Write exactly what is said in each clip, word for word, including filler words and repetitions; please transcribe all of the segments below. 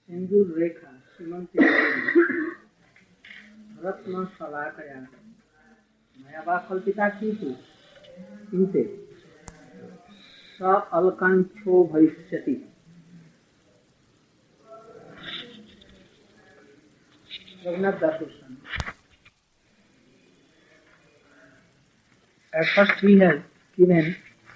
सिंदूर रेखा सीमंती रत्न शलाकया मया कल्पिता कीतु किंते स अलकांक्षो भविष्यति. Raghunath Das Goswami. At first he has given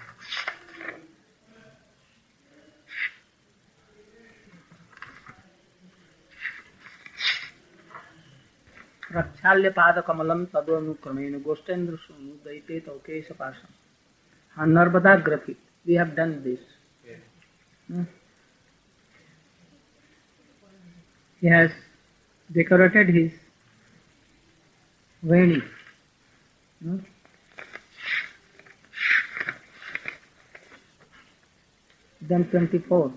Rakshaalya pada kamalam tadvanukramen Goshtendra sonu daite taukesha pasam. On Narmada graphic, we have done this. Yes. Hmm? He has decorated his veni. Hmm? Then twenty-fourth.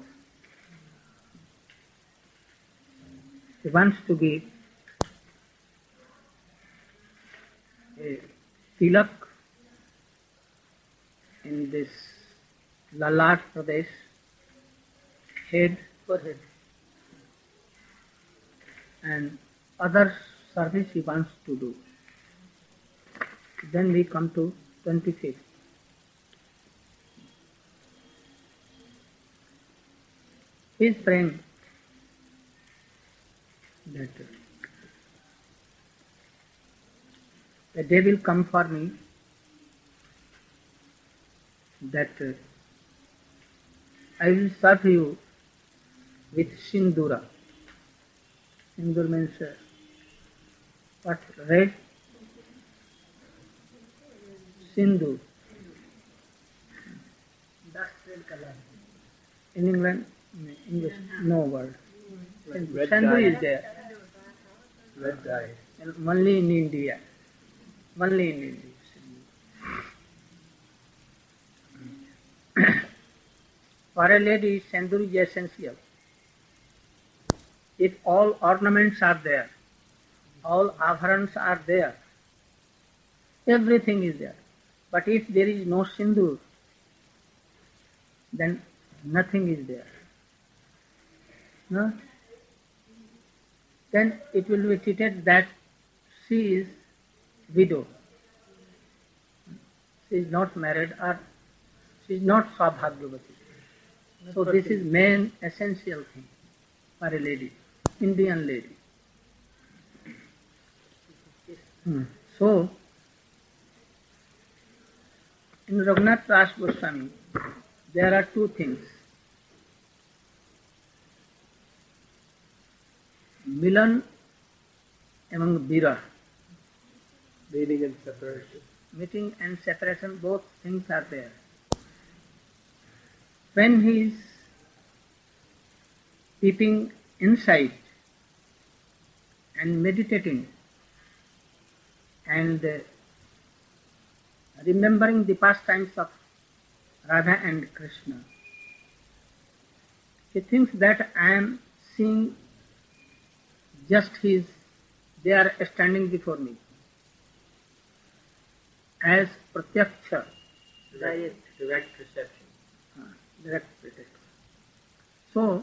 He wants to give a tilak in this Lalat Pradesh, head, forehead, and other service he wants to do. Then we come to twenty-fifth. He is praying that the day will come for me that uh, I will serve you with sindura. Sindur means uh, what? Red? Sindur. Dust red color. In England, English, no word. Sindur is there. Red dye. Only in India. Only in India. For a lady, sindur is essential. If all ornaments are there, all abharans are there, everything is there. But if there is no sindur, then nothing is there. No? Then it will be treated that she is widow. She is not married or she is not Saubhagyavati. So this is main essential thing for a lady, Indian lady. Hmm. So, in Raghunath Das Goswami, there are two things. Milan among Birah. Meeting and separation. Meeting and separation, both things are there. When he is peeping inside and meditating and uh, remembering the pastimes of Radha and Krishna, he thinks that I am seeing just his, they are standing before me as pratyaksha, Direct, direct perception. uh, direct perception. So,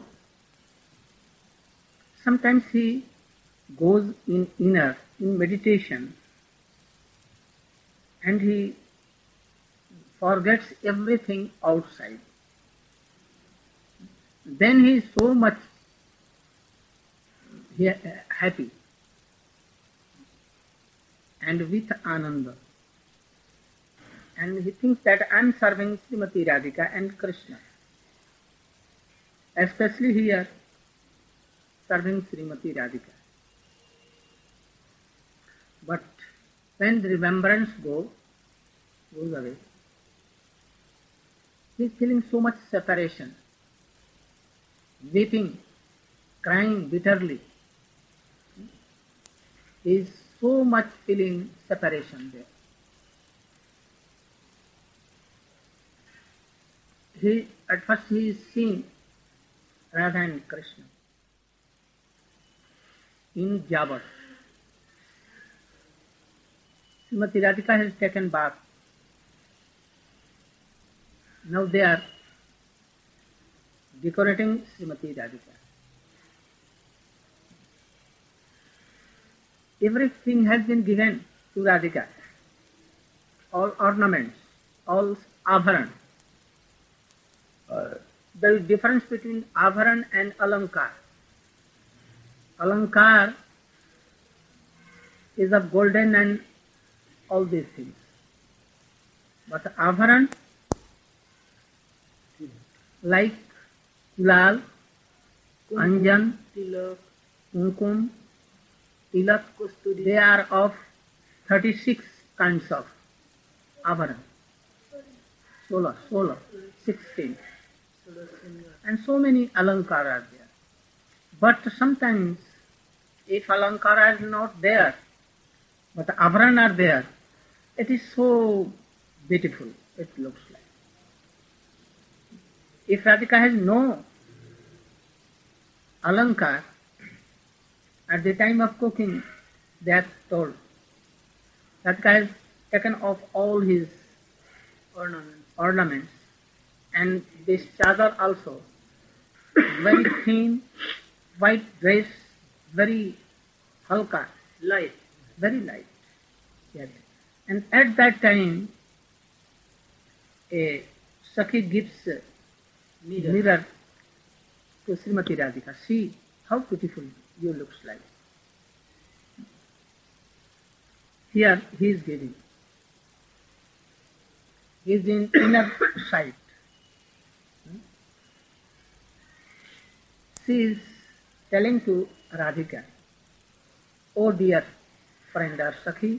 sometimes he goes in inner, in meditation, and he forgets everything outside. Then he is so much he- happy and with Ananda. And he thinks that I am serving Srimati Radhika and Krishna. Especially here, serving Srimati Radhika. But when the remembrance go, goes away, he is feeling so much separation, weeping, crying bitterly. He is so much feeling separation there. He, at first he is seeing Radha and Krishna in Jabat. Srimati Radhika has taken bath. Now they are decorating Srimati Radhika. everything has been given to Radhika. All ornaments, all abharan. Uh, there is difference between abharan and alankar. Alankar is of golden and all these things. But abharan, like lal, anjan, Tilak, kumkum, tilak, Kusturi. they are of thirty-six kinds of abharan. Solar, solar, sixteen. And so many alankara are there. But sometimes, if alankara is not there, but abharan are there, it is so beautiful, it looks like. If Radhika has no alankar, at the time of cooking, they are told, Radhika has taken off all his Ornaments. ornaments, and this chadar also, very thin, white dress, very halka, Light. very light. Yes. And at that time, a Sakhi gives a Mirror. mirror to Srimati Radhika. See how beautiful you looks like. Here he is giving. He is in inner sight. She is telling to Radhika, "Oh dear friend or Sakhi,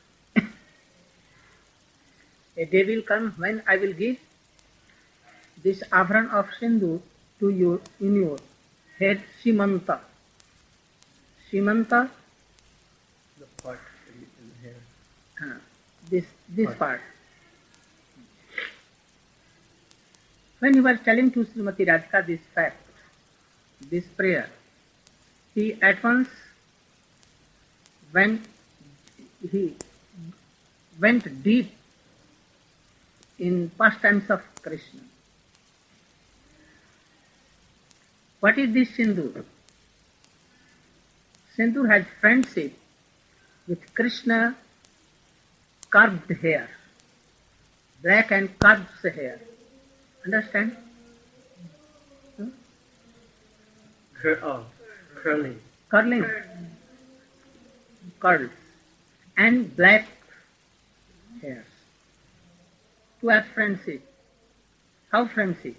a day will come when I will give this abharan of Sindhu to you in your head, Simanta. Simanta, The part in, in the hair. uh, this this Part. part. When he was telling to Srimati Radhika this fact, this prayer, he at once went, he went deep in pastimes of Krishna. What is this Sindur? Sindur has friendship with Krishna curved hair, black and curved hair. Understand? Hmm? Cur- oh, curly. Curling, curls, and black hairs. To have friendship. How friendship?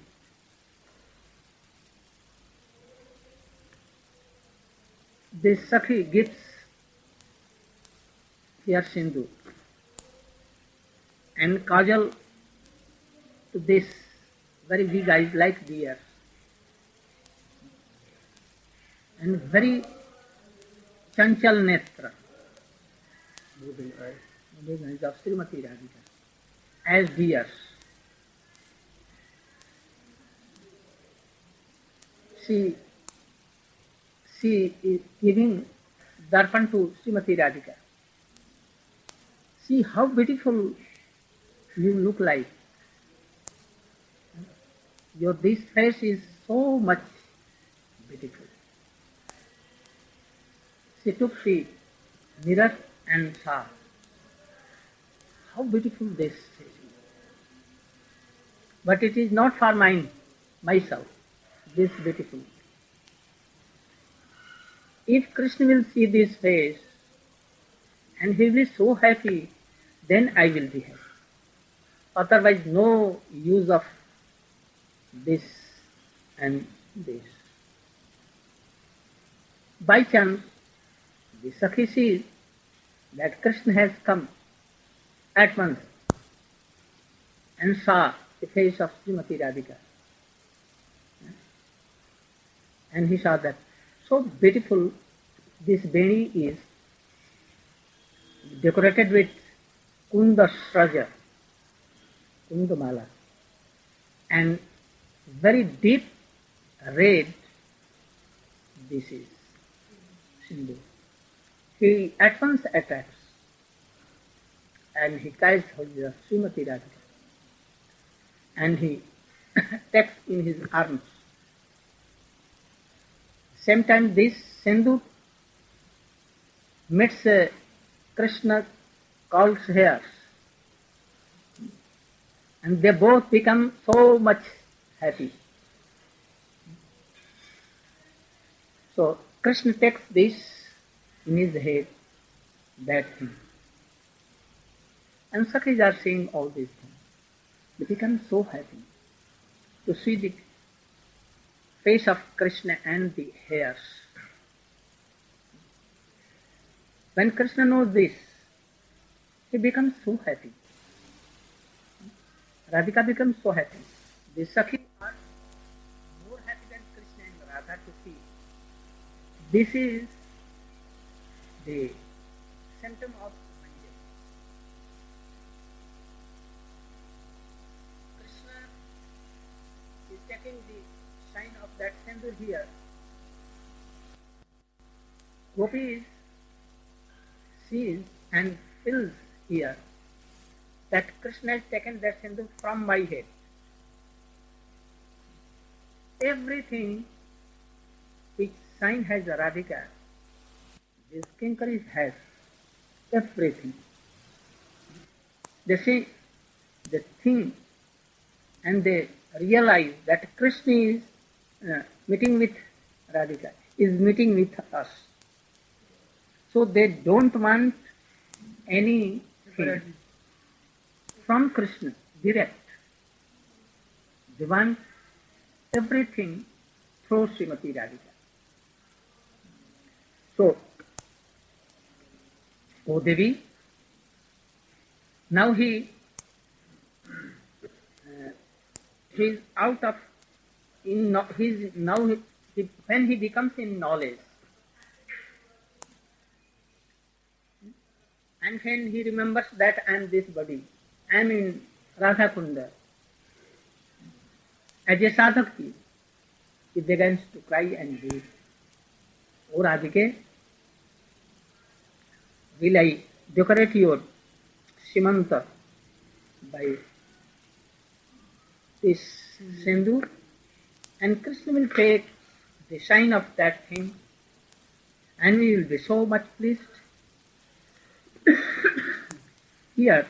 This Sakhi gives here Sindhu and Kajal to this very big eyes like deer and very chanchal netra, Moving eye. big eyes of Srimati Radhika as deers. She she is giving darpan to Srimati Radhika. See how beautiful you look like. Your this face is so much beautiful. She took the mirror and saw how beautiful this is. But it is not for mine, myself, this beautiful. If Krishna will see this face and he will be so happy, then I will be happy. Otherwise, no use of this and this. By chance, the Sakhi sees that Krishna has come at once and saw the face of Srimati Radhika. And he saw that so beautiful this beni is, decorated with kunda sraja, kundamala, and very deep red, this is Sindhu. He at once attacks and he carries the Srimati Radhika and he takes in his arms. Same time this Sindhu meets uh, Krishna calls hairs, and they both become so much happy. So Krishna takes this in his head, that thing. And Sakhis are seeing all these things. They become so happy to see the face of Krishna and the hairs. When Krishna knows this, he becomes so happy. Radhika becomes so happy. The Sakhis are more happy than Krishna and Radha to see. This is the symptom of Manjari. Krishna is taking the sign of that sindur here. Gopis sees and feels here that Krishna has taken that sindur from my head. Everything which sign has a Radhika, this Kinkari has everything. They see the thing and they realize that Krishna is uh, meeting with Radhika, is meeting with us. So they don't want anything from Krishna direct. They want everything through Srimati Radhika. So, O Devi, now he uh, he is out of in no, he's now he, he, when he becomes in knowledge, and when he remembers that I am this body, I am in Radha Kunda, as a sadhak, he begins to cry and weep. O Radhike, will I decorate your Simanta by this sindur? And Krishna will take the sign of that thing and we will be so much pleased. Here,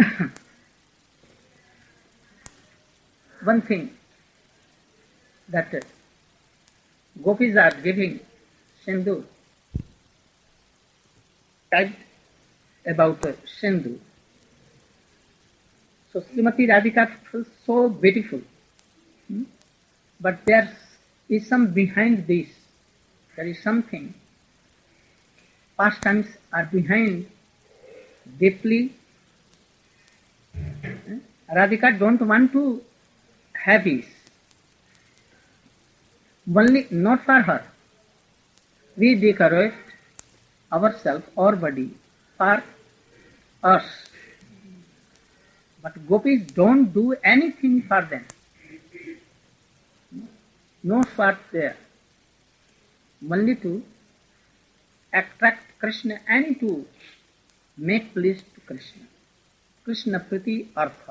one thing that uh, gopis are giving sindur, typed about uh, sindur. So Srimati Radhika feels so beautiful. Hmm? But there is some behind this. There is something. Pastimes are behind deeply. Hmm? Radhika don't want to have this. Only not for her. We decorate ourselves or body for us. But gopis don't do anything for them. No swart there. Only to attract Krishna and to make pleased to Krishna. Krishna Priti Artha.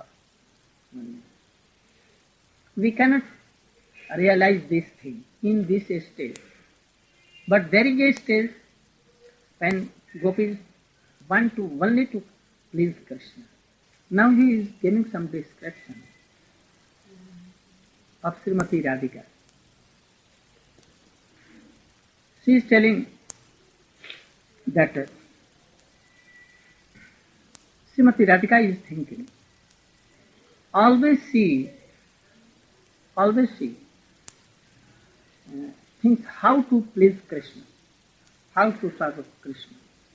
We cannot realize this thing in this stage. But there is a stage when gopis want to only to please Krishna. Now he is giving some description of Srimati Radhika. She is telling that uh, Srimati Radhika is thinking, always she, always she uh, thinks how to please Krishna, how to serve Krishna.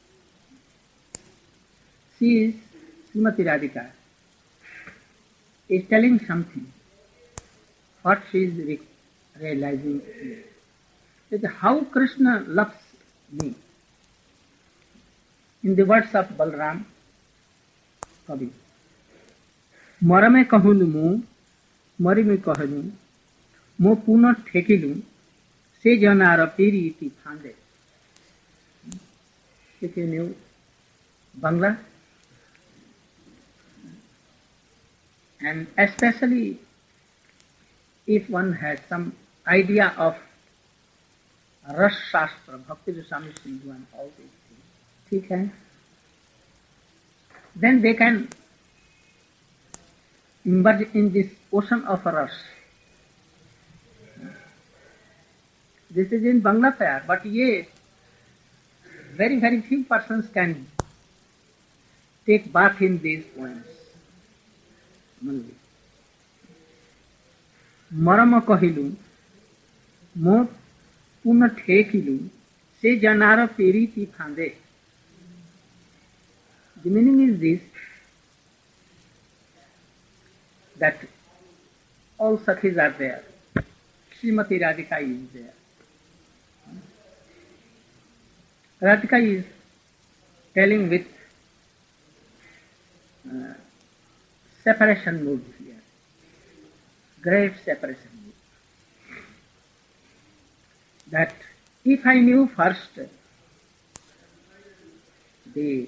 She is, Srimati Radhika, is telling something, what she is re- realizing here. That how Krishna loves me. In the words of Balram Kavi, Marame kahunu mu, marime kahunu, mo puna thekilu, se janara piri iti phande. If you knew Bangla, and especially if one has some idea of Ras Shastra, Bhakti Rasami Sindhu and all these things, ठीक है, then they can emerge in this ocean of rush. This is in Bangla Fair, but yet very very few persons can take bath in these poems. मरम कहिलु मो पुन ठेकिलु से जनार peri ती फांदे. The meaning is this, that all Sakhis are there. Srimati Radhika is there. Radhika is telling with uh, separation mood here. Great separation mood. That if I knew first the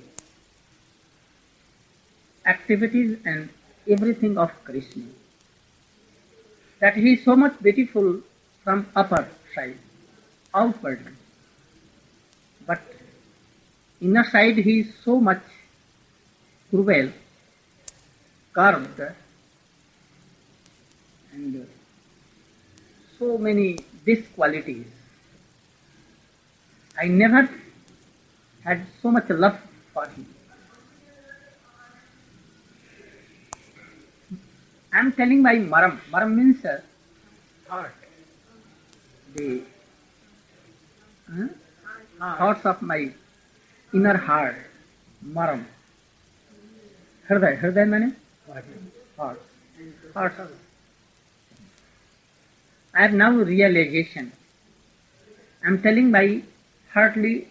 activities and everything of Krishna, that he is so much beautiful from upper side, outwardly, but inner side he is so much cruel, curved, and so many these qualities. I never had so much love for him. I am telling by maram. Maram means uh, Heart. the uh, thoughts of my inner heart. Maram. Hriday. Hriday means heart. Heart. I have now realization. I am telling by heartly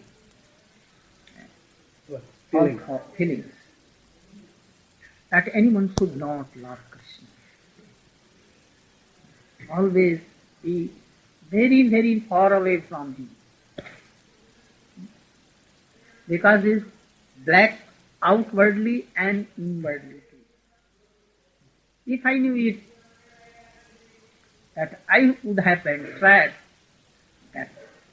What? Feeling. of, of feelings that anyone should not love Krishna. Always be very, very far away from him. Because he is black outwardly and inwardly too. If I knew it, that I would have been tried that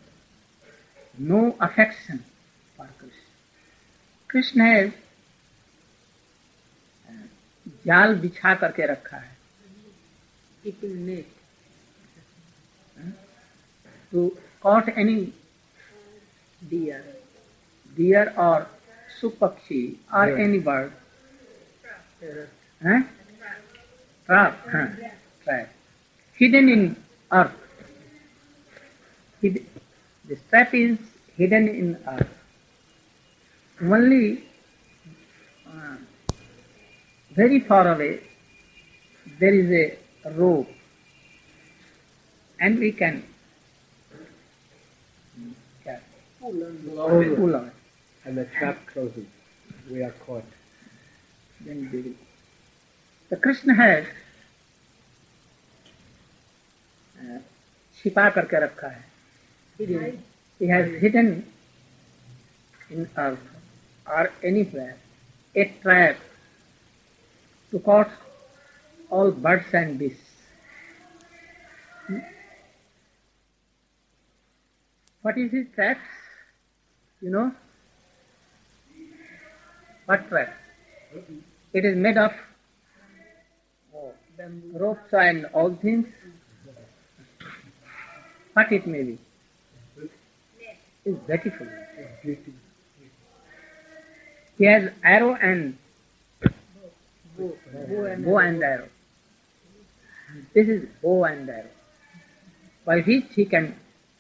no affection for Krishna. Krishna has जाल बिछा करके रखा है, keeping net to caught any deer, deer or supakshi or Yeah. any bird. Huh? Trap, huh? Trap. Hidden in earth. Hid- this trap is hidden in earth. Only uh, very far away there is a rope, and we can yeah, Pull pull on. on it. And the trap closes. We are caught. Then we will. The Krishna has uh, छिपा करके रखा है. Hidden. He has hidden in earth or anywhere a trap to catch all birds and beasts. Hmm? What is his trap? You know? What trap? It is made of ropes and all things. What it may be. It's beautiful. He has arrow and bow, and, bow and arrow. This is bow and arrow, by which he can,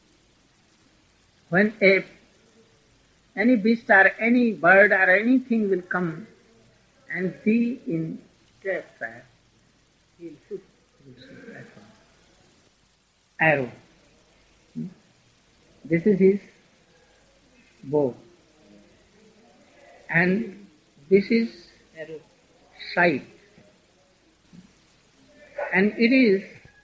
when a any beast or any bird or anything will come and be in trap, he will shoot. He will shoot that one. Arrow. Hmm? This is his bow, and this is arrow sight, and it is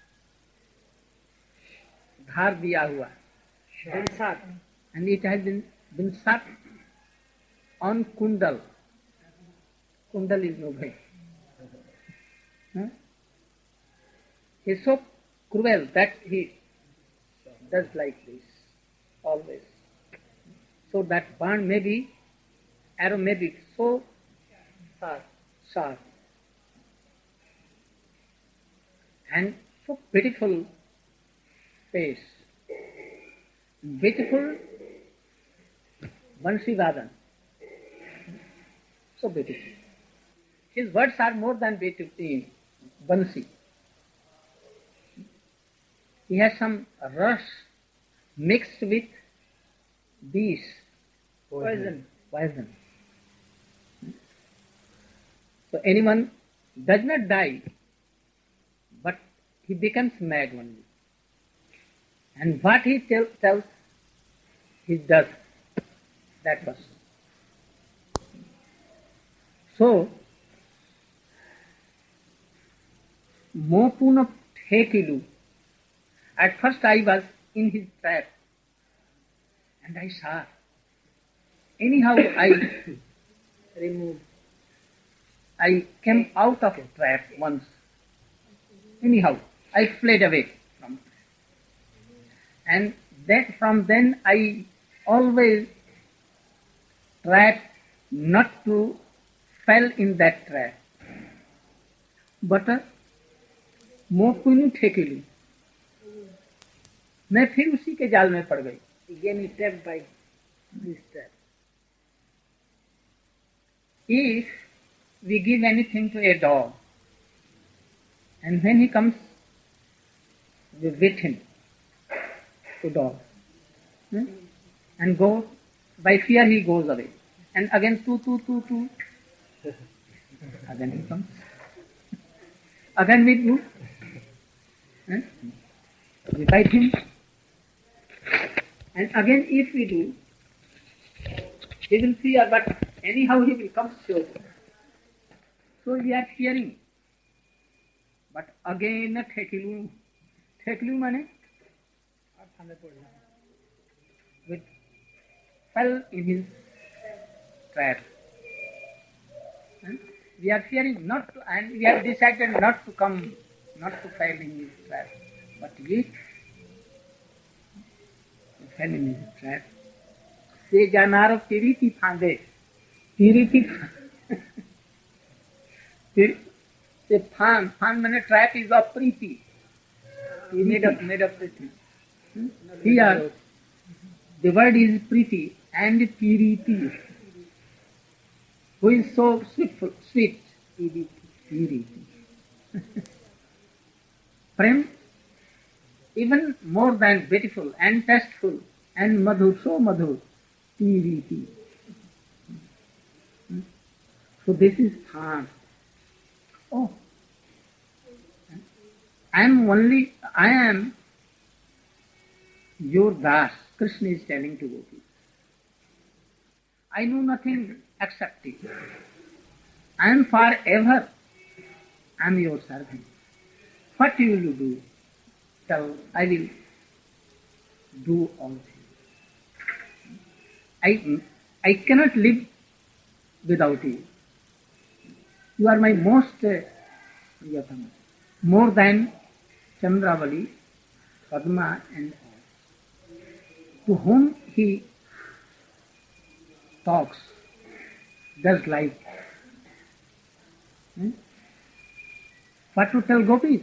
dhar diya hua, and it has been been shot on kundal. Kundal is no bhai. Huh? He is so cruel that he does like this always, so that barn may be aromatic, so sour, and so beautiful face, beautiful Bansi Vadan, so beautiful. His words are more than beautiful, Bansi. He has some rus mixed with these poison. poison. So anyone does not die, but he becomes mad only. And what he tell, tells, he does. That person. So, Mopuna Thekilu. At first I was in his trap, and I saw. Anyhow I removed. I came out of trap once. Anyhow, I fled away from it. And then from then I always tried not to fall in that trap. But मोपुनु ठेकेली मैं फिर उसी के जाल में पड़ गई. Again he trapped by this trap. If we give anything to a dog, and when he comes, we beat him to dog, hmm? and go, by fear he goes away. And again, two, two, two, two, again he comes. Again we do, hmm? we bite him. And again if we do, he will fear, but anyhow he will come sure. So we are fearing. But again Thekilu, Thekilu mane, with fell in his trap. And we are fearing not to, and we have decided not to come, not to fall in his trap. But yet, we fell in his trap. Se janaro tiriti phande, tiriti the fan, fan mane trap is of priti. He made up, made up the thing. Hmm? Here, the word is priti and piriti, who is so sweet, sweet. Piriti. Prem, even more than beautiful and tasteful and madhur, so madhur, piriti. Hmm? So this is fan. Oh, I am only, I am your Das, Krishna is telling to Gopis. I know nothing except it. I am forever, I am your servant. What will you do? Tell, I will do all things. I, I cannot live without you. You are my most uh, more than Chandravali, Padma and all. To whom he talks, does like. Hmm? What to tell Gopis?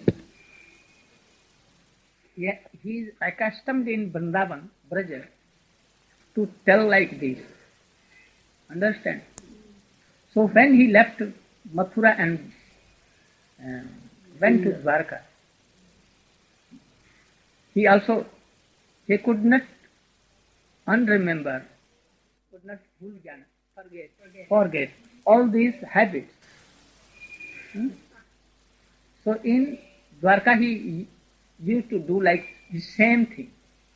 Yeah, he is accustomed in Vrindavan, Braja, to tell like this. Understand? So when he left Mathura and uh, went to Dwarka, he also, he could not unremember, could not forget, forget all these habits. Hmm? So in Dwarka he used to do like the same thing.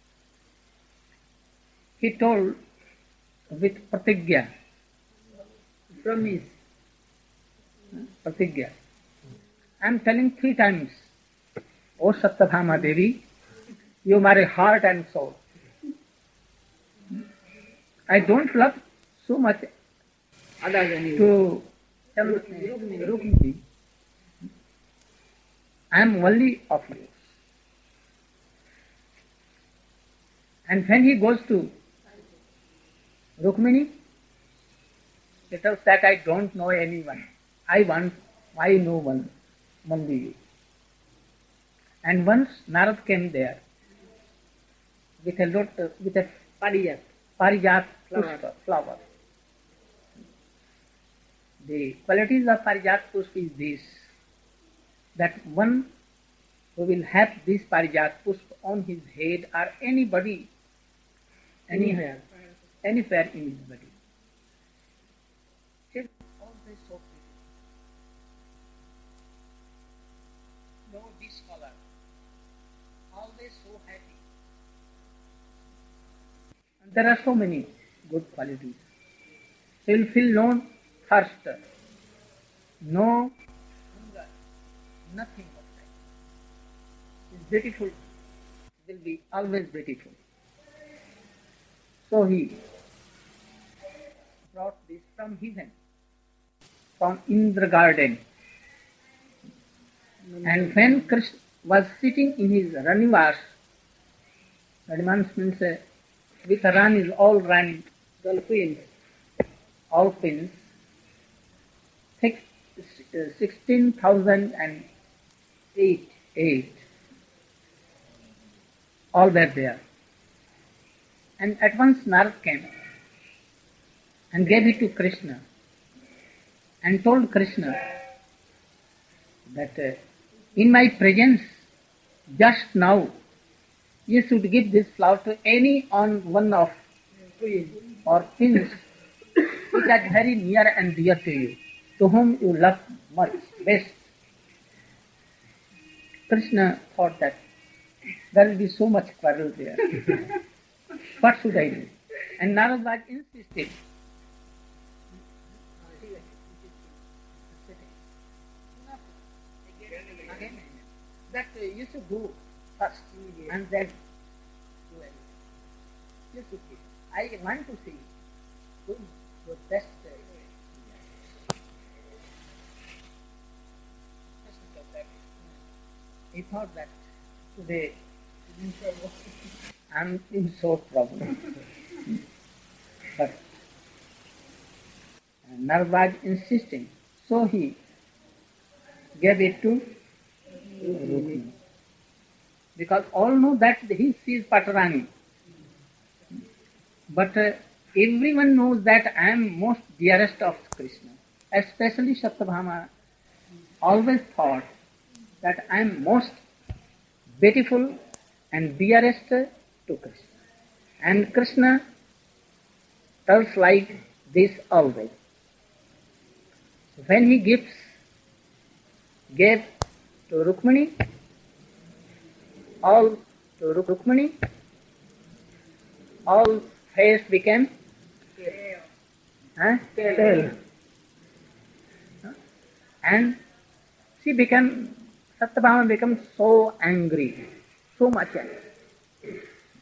He told with pratigya, promise, pratigya. I am telling three times, O Satyabhama Devi, you my heart and soul. I don't love so much to Rukmini. I am only of yours. And when he goes to Rukmini, He tells that I don't know anyone. I want, I know one, only you. And once Narad came there with a lot, uh, with a parijat, parijat pushpa, flower. The qualities of parijat pushpa is this, that one who will have this parijat pushpa on his head or anybody, anywhere, anywhere in his body. It is always so pretty. No discolor. Always so happy. And there are so many good qualities. He will feel no thirst, no hunger, nothing of that. He is beautiful, will be always beautiful. So he brought this from heaven, from Indra garden. And when Krishna was sitting in his Ranivas, Ranivas means uh, with a run is all run, all queens, all queens, six, uh, sixteen thousand and eight, eight, all were there. And at once Narad came and gave it to Krishna and told Krishna that uh, in my presence, just now, you should give this flower to any on one of queens or queens which are very near and dear to you, to whom you love much, best. Krishna thought that there will be so much quarrel there. What should I do? And Narad was insisted. That uh, you should do first and then do anything. You should see. I want to see who is your best. Uh, he thought that today I'm in sore trouble. But Narad was insisting, so he gave it to Rukmini. Because all know that he sees Patarani. But uh, everyone knows that I am most dearest of Krishna. Especially Satyabhama always thought that I am most beautiful and dearest to Krishna. And Krishna tells like this always. When he gives, gave to Rukmini, all to Rukmini, all face became pale. Huh? Pale. And she became, Satyabhama became so angry, so much angry.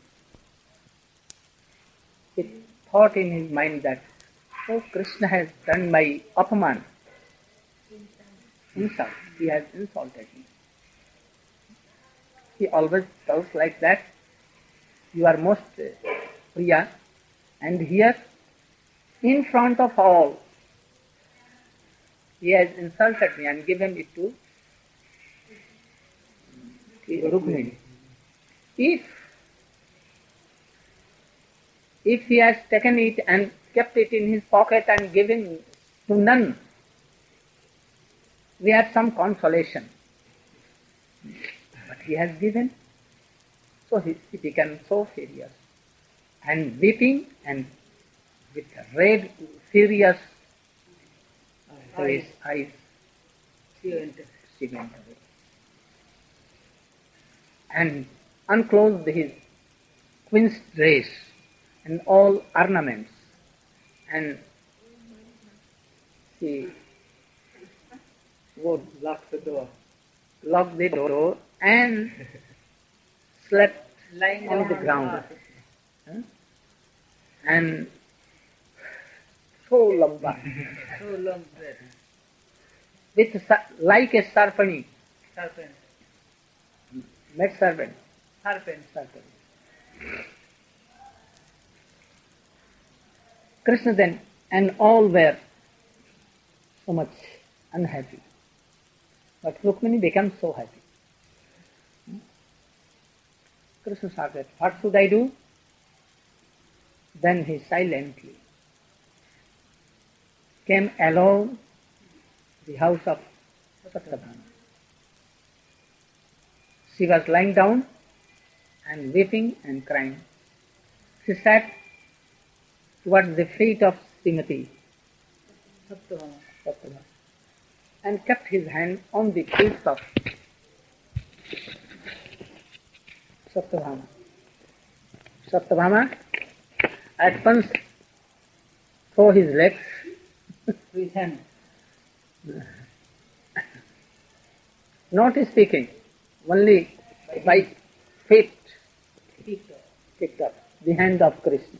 He thought in his mind that, oh, Krishna has done my apaman, insult. He has insulted me. He always tells like that, you are most uh, Priya, and here, in front of all, he has insulted me and given it to Rukmini. If, if he has taken it and kept it in his pocket and given to none, we have some consolation. But he has given, so he, he became so furious and weeping and with red, furious to his eyes, she went away and unclosed his queen's dress and all ornaments, and she would lock the door, lock the door and slept lying on the ground. Huh? And so lamba, so long breath, with like a sarpani, serpent, met serpent, serpent, serpent. Krishna then and all were so much unhappy. But Rukmini became so happy. Krishna said, what should I do? Then he silently came alone to the house of Satyabhama. She was lying down and weeping and crying. She sat towards the feet of Srimati Satyabhama and kept his hand on the feet of Satyabhama. Satyabhama at once threw his legs with hand, not speaking, only by feet picked up the hand of Krishna.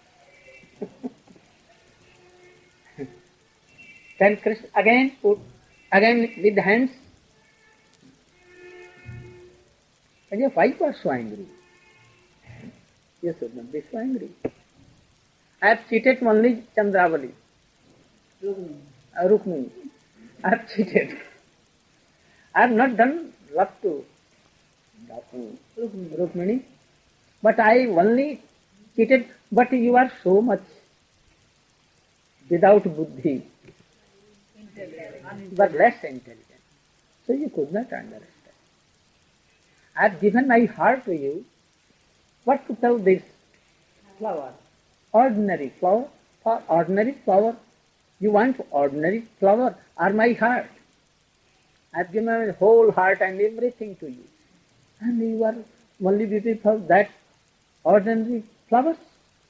Then Krishna again put, again with the hands. And you, why you are so angry? You should not be so angry. I have cheated only Chandravali, uh, Rukmini. I have cheated. I have not done love to Rukmini, but I only cheated. But you are so much without buddhi, but less intelligent. So you could not understand. I have given my heart to you. What to tell this flower? Ordinary flower? For ordinary flower? You want ordinary flower or my heart? I have given my whole heart and everything to you. And you are only beautiful that ordinary flowers?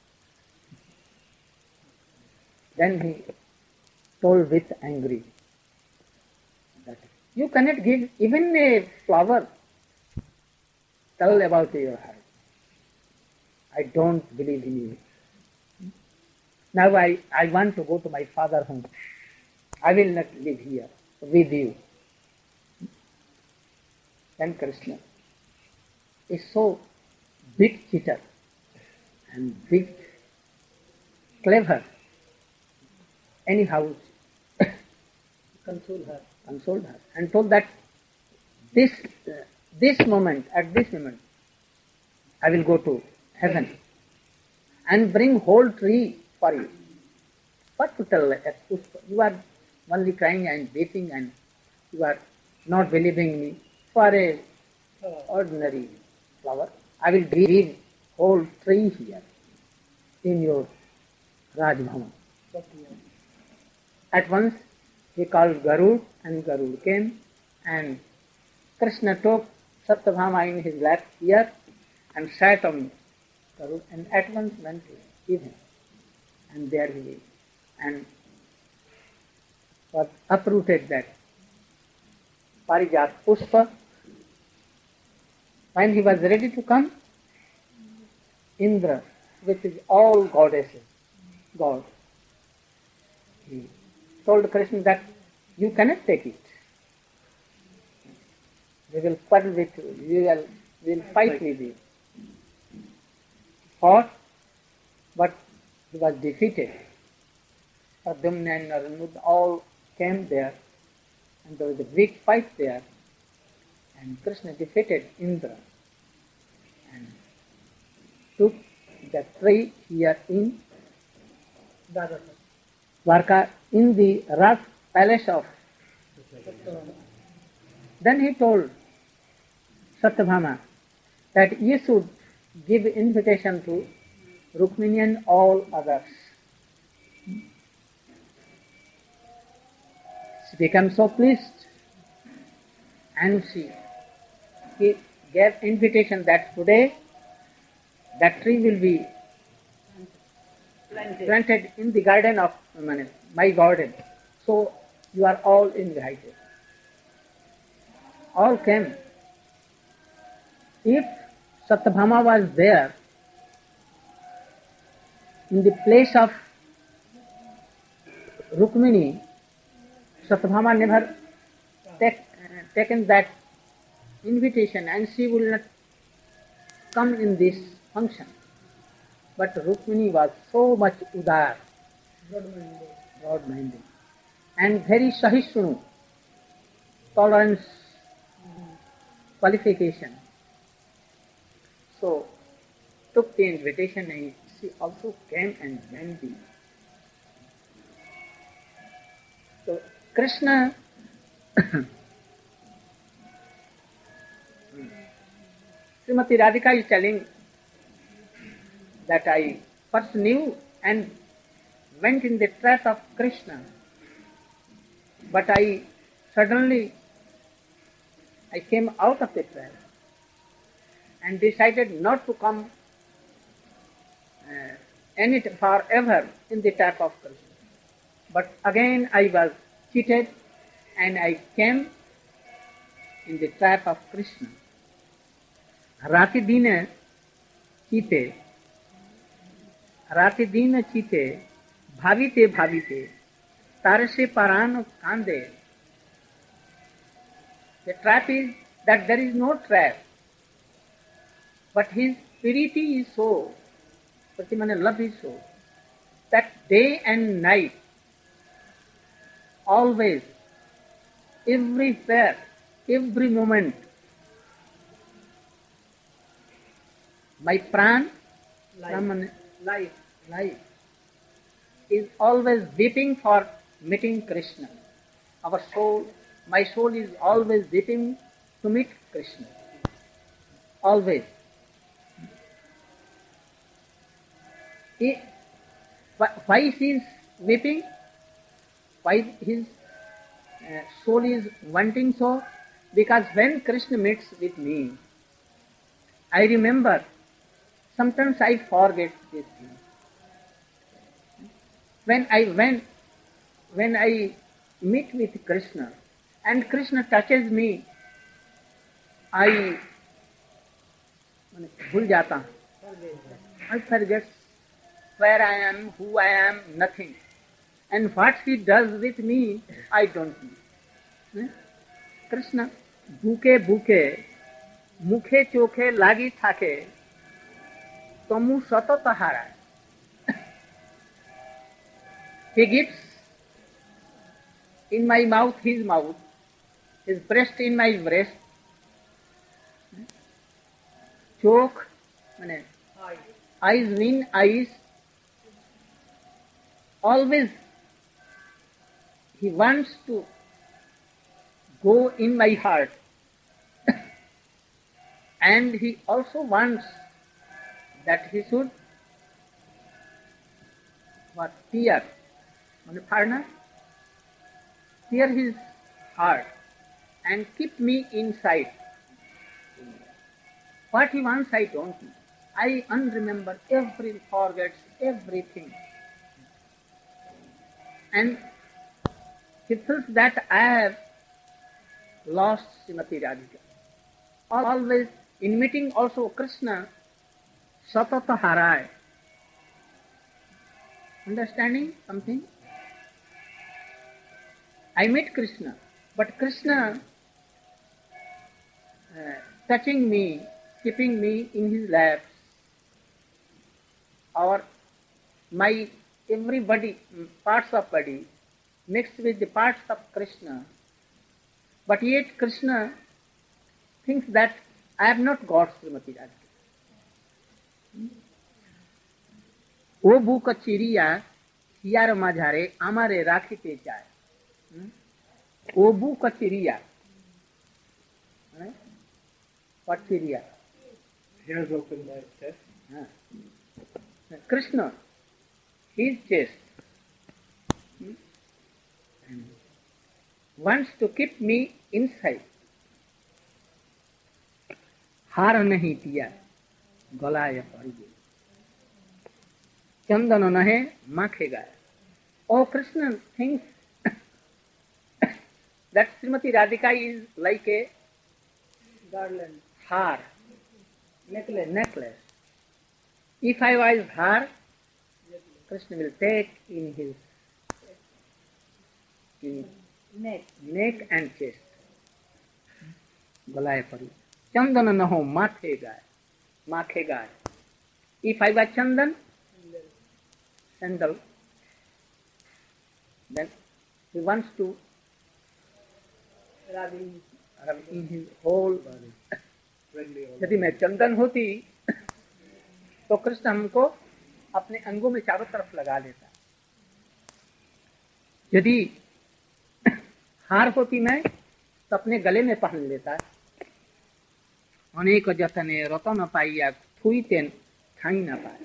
Then he told with angry that you cannot give even a flower. Tell about your heart. I don't believe in you. Now I, I want to go to my father's home. I will not live here with you. Then Krishna is so big cheater and big clever. Anyhow, console her, consoled her, and told that this uh, this moment, at this moment, I will go to heaven and bring whole tree for you. What to tell a Pushpa? You are only crying and weeping and you are not believing me. For a ordinary flower, I will give whole tree here in your Raj Bhavan. At once he called Garud and Garud came and Krishna took Satyabhama in his lap here and sat on Garud and at once went to give him. And there he is. And was uprooted that Parijat Pushpa. When he was ready to come, Indra, which is all goddesses, God, he told Krishna that you cannot take it. We will quarrel with you, we will, we will fight with you. Fought, but he was defeated. Pradyumna and Narayana all came there, and there was a big fight there, and Krishna defeated Indra and took the tree here in Dwarka, in the Raj palace of. Then he told Satyabhama that you should give invitation to Rukmini and all others. She became so pleased and she he gave invitation that today that tree will be planted, planted in the garden of my garden. So you are all invited. All came. If Satyabhama was there in the place of Rukmini, Satyabhama never take, uh, taken that invitation and she will not come in this function. But Rukmini was so much udar, broad-minded. and very Sahishnu, tolerance, qualification. So, took the invitation and she also came and joined me. So, Krishna Srimati Radhika is telling that I first knew and went in the trap of Krishna, but I suddenly I came out of the trap and decided not to come uh, any forever in the trap of Krishna. But again I was cheated and I came in the trap of Krishna. राति दिन चीते राति दिन चीते भाविते भाविते तारे से पारान कांदे. The trap is that there is no trap, but his purity is so, Pratimana love is so, that day and night, always, everywhere, every moment, my pran, life. life, life, is always weeping for meeting Krishna. Our soul, my soul is always weeping to meet Krishna. Always. He, why he is weeping? Why his uh, soul is wanting so? Because when Krishna meets with me, I remember, sometimes I forget this thing. When I went, when I meet with Krishna and Krishna touches me, I bhul jata. I forget where I am, who I am, nothing. And what he does with me, I don't know. Krishna, bhuke bhuke, mukhe chokhe lagi thake, tomu satat haray. He gives in my mouth his mouth, his breast in my breast, chok, mane, eyes in eyes, always he wants to go in my heart. And he also wants that he should what tear, partner, tear his heart and keep me inside. What he wants, I don't know. I unremember, every forgets everything. And he feels that I have lost Srimati Radhika. Always in meeting also Krishna, satata haray. Understanding something? I meet Krishna, but Krishna uh, touching me, keeping me in his laps, or my every body, parts of body, mixed with the parts of Krishna. But yet Krishna thinks that I have not got Srimati Radhika. O buka chiriya, hiyar majhare, amare rakhite jay. O buka chiriya. What chiriya? Hairs open my chest. Ah. Krishna, his chest, wants to keep me inside. हार नहीं पिया गलाय पड़ गई चंदन नहे माखे गाय. Oh, Krishna thinks that Srimati Radhika is like a garland, har, necklace. necklace. If I was har, Krishna will take in his in neck, neck and chest. Galaya pari. Chandan naho mathe gaye, mathe gaye. If I was Chandan, sandal, then he wants to rub in, rub in his whole body. यदि मैं चंदन होती तो कृष्ण हमको अपने अंगों में चारों तरफ लगा लेता। यदि हार होती मैं तो अपने गले में पहन लेता। अनेक जतने रतन पाइया छुईते खाई ना पाए।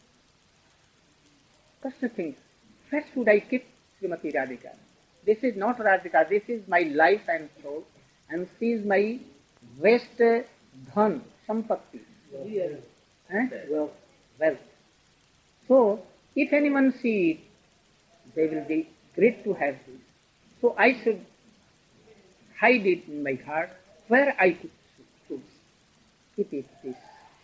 Krishna thinks, where should I keep Srimati Radhika? This is not Radhika, this is my life and soul, and she is my best dhan, sampatti. Yes. Eh? Wealth. Wealth. So, if anyone sees it, they will be great to have this. So I should hide it in my heart, where I should keep it this.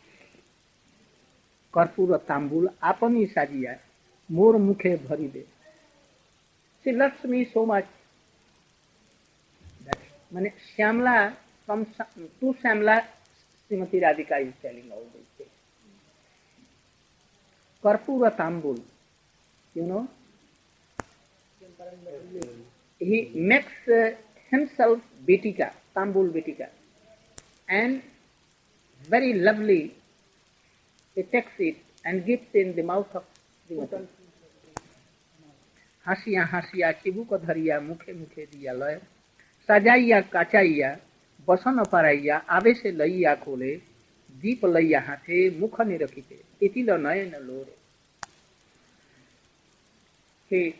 Karpura tambul apani sajiya. मोर मुखे भरी दे. She loves me so much that माने Shyamala from to Shyamala, Srimati Radhika is telling all these things. Karpura Tambul, you know, he makes uh, himself Betika, Tambul Betika, and very lovely he takes it and gives in the mouth of Srimati. हसिया हसिया चिबुक धरिया मुखे मुखे दिया लय सजाइया काचाइया बसन पराइया आवे से लइया खोले दीप लइया हाथे मुख निरखिते तितिल नयन लोरे. He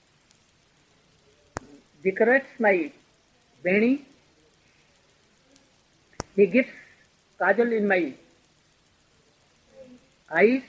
decorates my beni, he gives kajal in my eyes,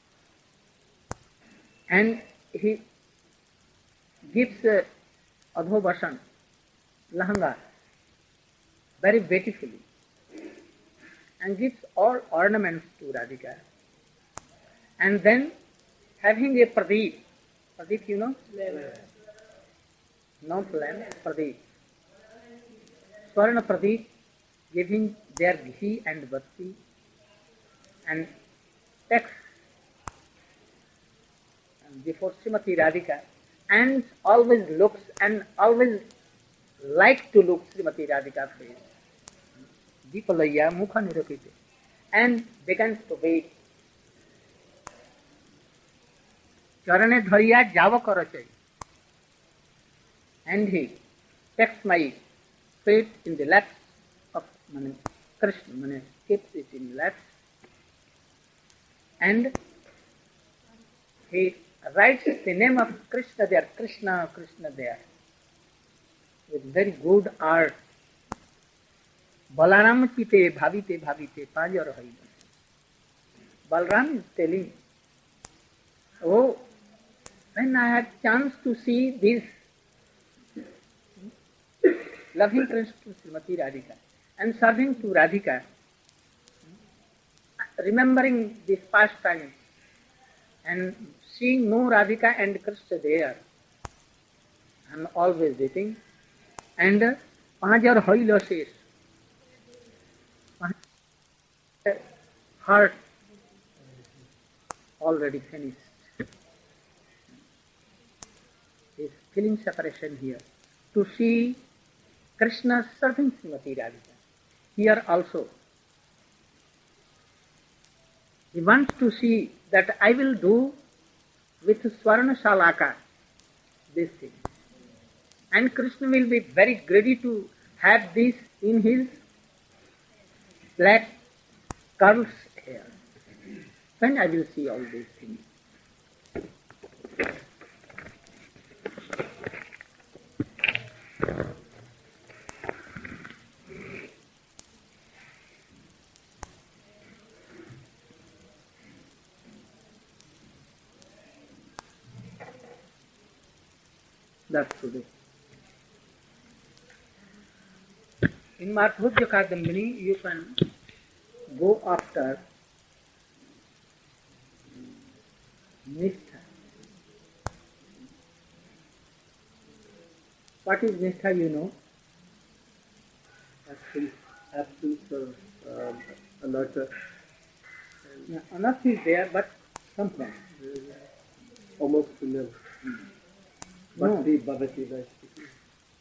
and he gives uh, adhobasan, lahanga, very beautifully, and gives all ornaments to Radhika. And then having a pradeep, pradeep you know? Lamp. Not lamp, pradeep. Swarna pradeep, giving their ghee and bhakti, and takes before Srimati Radhika, and always looks and always like to look Srimati Radhika's face. Deepalaya mukha nirapite, and begins to wait. Charane dhariya java karachay, and he takes my feet in the laps of mane, Krishna, mane, keeps it in the laps, and he writes the name of Krishna there, Krishna, Krishna there, with very good art. Balaram pite bhavite bhavite pajar hai. Balaram is telling, oh, when I had chance to see this loving Krishna Srimati Radhika and serving to Radhika, remembering this past time and seeing no Radhika and Krishna there, I am always waiting, and pajar hoilo says, heart already finished. He is feeling separation here. To see Krishna serving Srimati Radhika. Here also, he wants to see that I will do with Swarna Shalaka this thing. And Krishna will be very greedy to have this in his black curls hair. Then I will see all these things. That's today. In Madhurya Kadambini, you can go after Nishtha. What is Nishtha, you know? Absence, absence of um, anartha. Yeah, anartha is there, but sometimes. Almost to nil. No. Bhakti, bhavati, vaishti.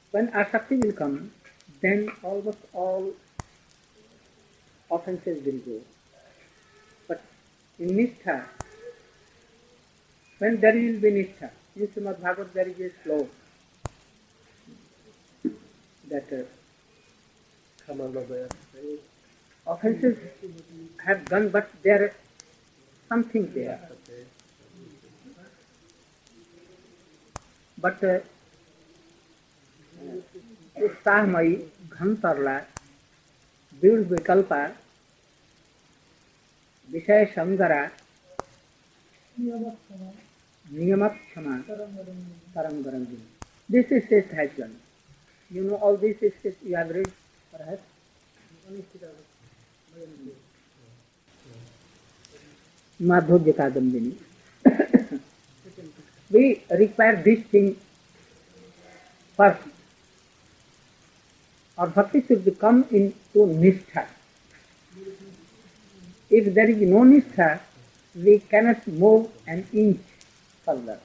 When asakti will come, then almost all offenses will go. But in Nishtha, when there will be Nishtha, in Srimad Bhagavad there is a sloka that uh, offenses have gone, but there is something there. But uh, उत्साहमयी घन तरला दृढ़ विकल्पा विषय संगरा नियमक क्षमा तरंगरंगी. This is state has done. You know all this is state you have read perhaps. Madhurya Kadambini. We require this thing first. Our bhakti should come into Nishtha. If there is no Nishtha, we cannot move an inch further.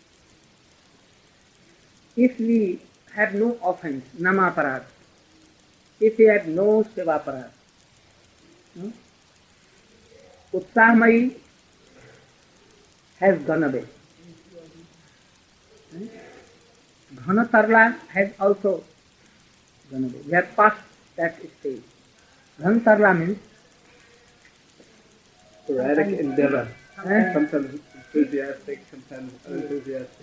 If we have no offense, namaparad, if we have no sevaparad, hmm? Utsahamayi has gone away. Hmm? Ghanatarla has also gone away. We have passed that stage. Ghanatarla means sporadic endeavor. Eh? Sometimes enthusiastic, sometimes unenthusiastic.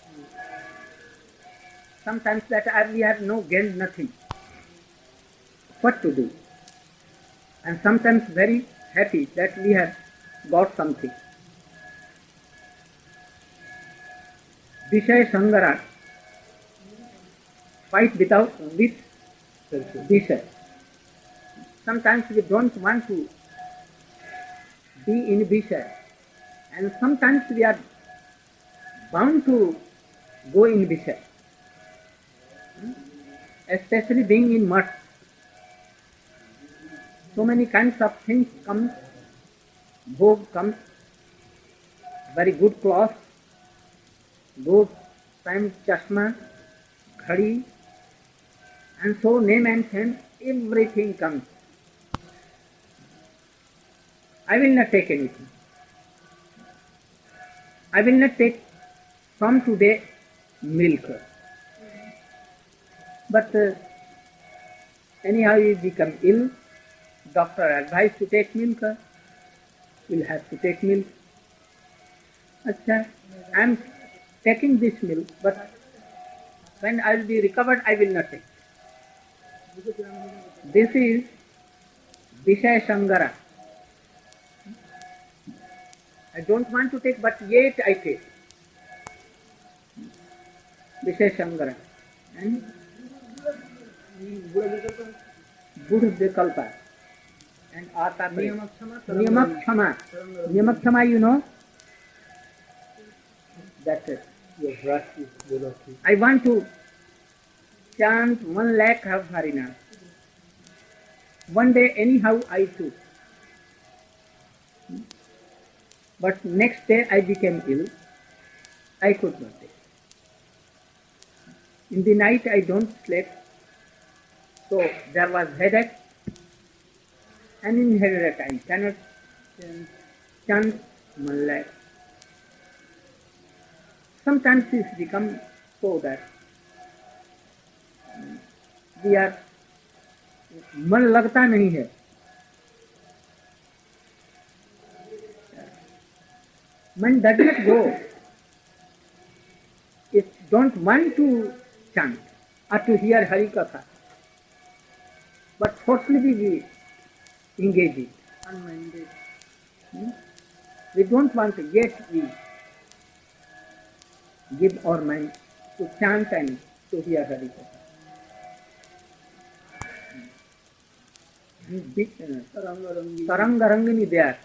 Sometimes that we have no gained nothing. What to do? And sometimes very happy that we have got something. Vishaya Sangara, fight without with Vishaya. Sometimes we don't want to be in Vishaya, and sometimes we are bound to go in Vishaya. Especially being in mud. So many kinds of things come, bhog comes, very good cloth, good time chashma, khadi, and so name and fame, everything comes. I will not take anything. I will not take from today milk. But uh, anyhow you become ill, doctor advised to take milk, will have to take milk. Achha, I am taking this milk, but when I will be recovered, I will not take. This is Vishaya Sangara. I don't want to take, but yet I take. Vishaya Sangara. And Buddha Vikalpa. And Ata Niyamak Kshama. Niyamak Kshama, you know? That's it. Your breath is Vinaki. I want to chant one lakh of Harinam. One day anyhow I took. But next day I became ill. I could not take. In the night I don't sleep. So there was headache. And in headache I cannot chant one lakh. Sometimes it's become so that we are मन लगता नहीं है. Man does not go. It don't want to chant or to hear Hari Katha. But forcefully we engage it. Unminded. Hmm? We don't want to, yet we give our mind to chant and to hear Hari Katha. Tarangarangini there.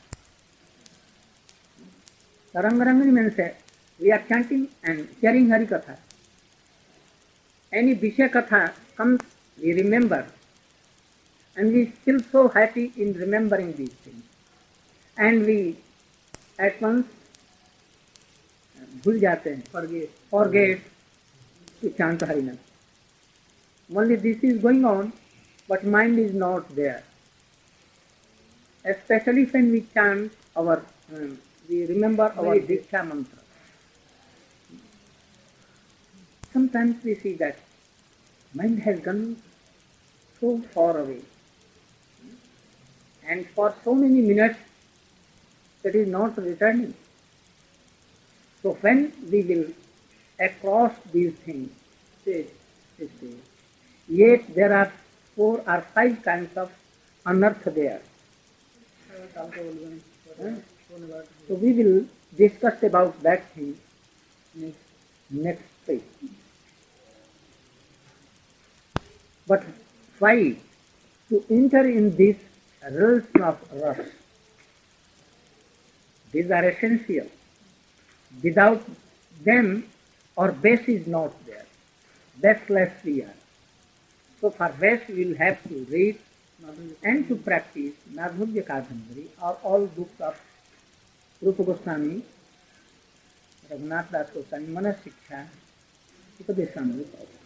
Tarangarangini means we are chanting and hearing Hari Katha. Any Vishaya Katha comes, we remember. And we feel so happy in remembering these things. And we at once भूल जाते हैं, forget, forget to chant Harinam. Only this is going on, but mind is not there. Especially when we chant our, um, we remember our Diksha mantra. Sometimes we see that mind has gone so far away, and for so many minutes it is not returning. So when we will across these things, say, say, yet there are four or five kinds of unearth there. Huh? So we will discuss about that thing next, next page. But why? To enter in these realms of rush. These are essential. Without them, our base is not there. Baseless we are. So for base we will have to read and to practice Madhurya Kadambari or all books of Rupa Goswami, Raghunath Das Goswami, Manas Shiksha, Upadeshamrita.